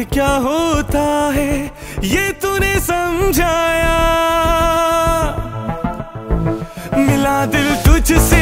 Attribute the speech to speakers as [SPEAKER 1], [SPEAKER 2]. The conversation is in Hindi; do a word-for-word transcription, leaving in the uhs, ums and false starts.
[SPEAKER 1] क्या होता है ये तूने समझाया। मिला दिल तुझसे